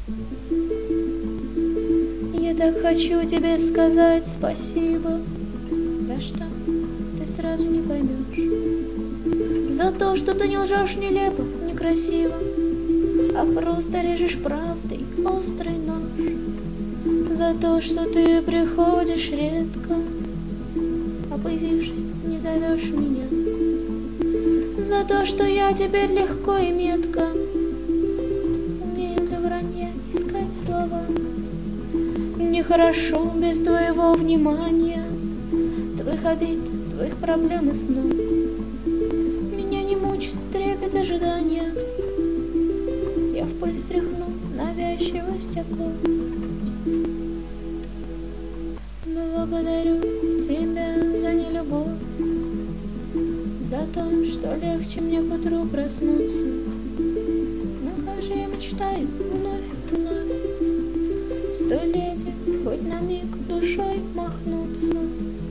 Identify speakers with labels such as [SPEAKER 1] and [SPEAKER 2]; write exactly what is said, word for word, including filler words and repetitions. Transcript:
[SPEAKER 1] Я так хочу тебе сказать спасибо. За что? Ты сразу не поймешь. За то, что ты не лжешь нелепо, некрасиво, а просто режешь правдой острый нож. За то, что ты приходишь редко, а появившись, не зовешь меня. За то, что я теперь легко и метко умею для вранья искать слова. Нехорошо без твоего внимания, твоих обид, твоих проблем и снов. Меня не мучит трепет ожидания, я в пыль стряхну навязчивость оков. Благодарю тебя за нелюбовь, за то, что легче мне к утру проснуться. Но как же я мечтаю вновь и вновь с той леди хоть на миг душой махнуться.